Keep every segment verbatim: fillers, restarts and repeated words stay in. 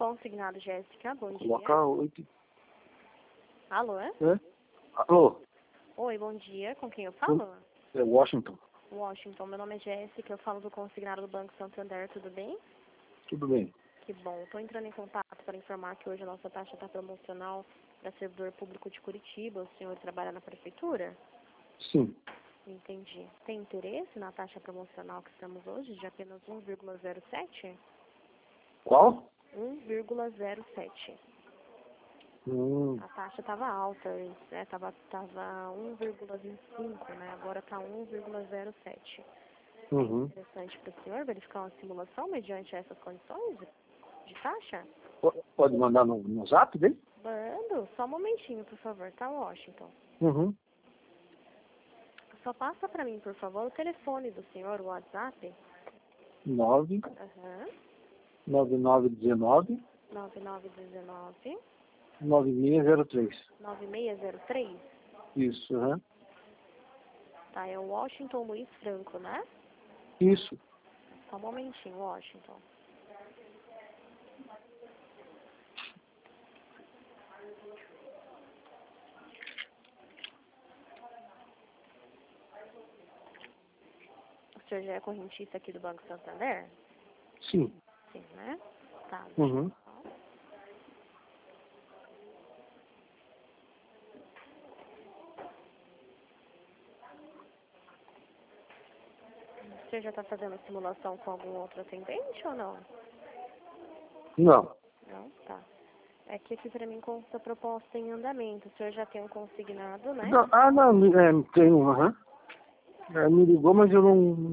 Consignado, Jéssica, bom dia. Colocar oito. Alô, é? É? Alô? Oi, bom dia, com quem eu falo? É Washington. Washington, meu nome é Jéssica, eu falo do Consignado do Banco Santander, tudo bem? Tudo bem. Que bom, estou entrando em contato para informar que hoje a nossa taxa está promocional para servidor público de Curitiba. O senhor trabalha na prefeitura? Sim. Entendi. Tem interesse na taxa promocional que estamos hoje, de apenas um vírgula zero sete? Qual? um vírgula zero sete. Hum. A taxa estava alta antes, né? Tava, tava um vírgula vinte e cinco, né? Agora está um vírgula zero sete. Uhum. É interessante para o senhor verificar uma simulação mediante essas condições de taxa? P- Pode mandar no, no zap dele? Mando, só um momentinho, por favor, tá, Washington? Uhum. Só passa para mim, por favor, o telefone do senhor, o WhatsApp. nove Aham. nove nove um nove nove nove um nove nove seis zero três. nove seis zero três. Isso, aham. Tá, é o Washington Luiz Franco, né? Isso. Só um momentinho, Washington. O senhor já é correntista aqui do Banco Santander? Sim. Sim, né? Tá, deixa eu Uhum. só. O senhor já está fazendo simulação com algum outro atendente ou não? Não. Não? Tá. É que aqui para mim consta a proposta em andamento. O senhor já tem um consignado, né? Não, ah, não, me- é, tem um, aham. É, me ligou, mas eu não.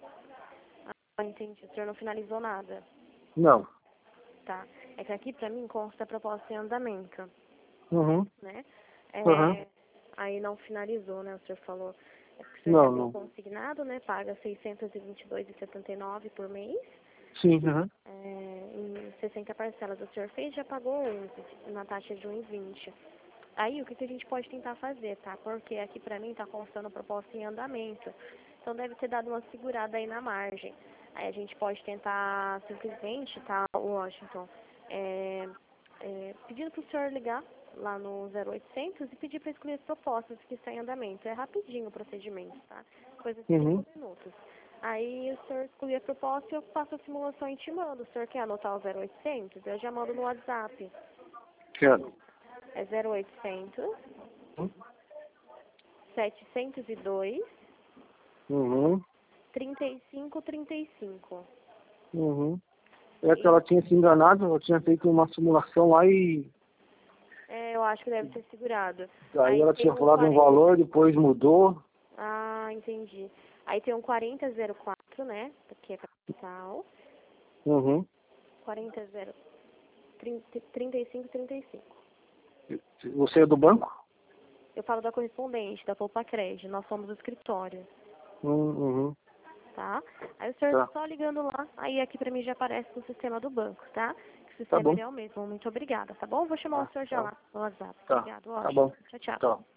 Ah, entendi. O senhor não finalizou nada. Não. Tá. É que aqui para mim consta a proposta em andamento, Uhum. né? É, Aham. aí não finalizou, né? O senhor falou. É que o senhor Não, já tem não. consignado, né? Paga seiscentos e vinte e dois reais e setenta e nove centavos por mês. Sim, aham. É, em sessenta parcelas o senhor fez, já pagou onze, na taxa de um e vinte. Aí o que, que a gente pode tentar fazer, tá? Porque aqui pra mim tá constando proposta em andamento. Então deve ter dado uma segurada aí na margem. Aí a gente pode tentar simplesmente, tá, Washington, é, é, pedindo pro senhor ligar lá no zero oitocentos e pedir para escolher as propostas que estão em andamento. É rapidinho o procedimento, tá? Coisa de Uhum. cinco minutos. Aí o senhor escolhe a proposta e eu faço a simulação e te mando. O senhor quer anotar o zero oitocentos? Eu já mando no WhatsApp. Quero. É zero oitocentos, Uhum. setecentos e dois, Uhum. trinta e cinco, trinta e cinco. Uhum. É que E, ela tinha se enganado, ela tinha feito uma simulação lá e é, eu acho que deve ter segurado. aí Aí ela tem tinha um falado um quarenta. valor, depois mudou. Ah, entendi. Aí tem um quarenta zero quatro, né? Que é capital. Uhum. quarenta zero, trinta e cinco, trinta e cinco. Você é do banco? Eu falo da correspondente, da Poupa Crédito. Nós somos o escritório, Uhum. tá? Aí o senhor Tá. só ligando lá, aí aqui pra mim já aparece no sistema do banco, tá? O Tá sistema bom. ele é o mesmo. Muito obrigada, tá bom? Vou chamar o Tá, senhor já tá. lá no WhatsApp. Tá. Obrigado, Tá ótimo. bom. Tchau, tchau. Tá.